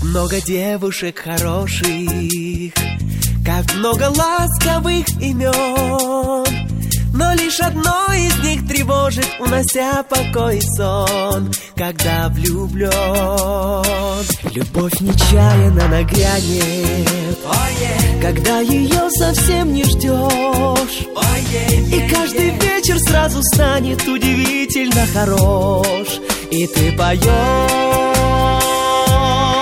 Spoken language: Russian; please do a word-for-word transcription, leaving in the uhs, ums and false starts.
много девушек хороших, как много ласковых имен, но лишь одно из них тревожит, унося покой и сон, когда влюблен. Любовь нечаянно нагрянет, oh, yeah. Когда ее совсем не ждешь, oh, yeah, yeah, и каждый yeah. вечер сразу станет удивительно хорош, и ты поешь.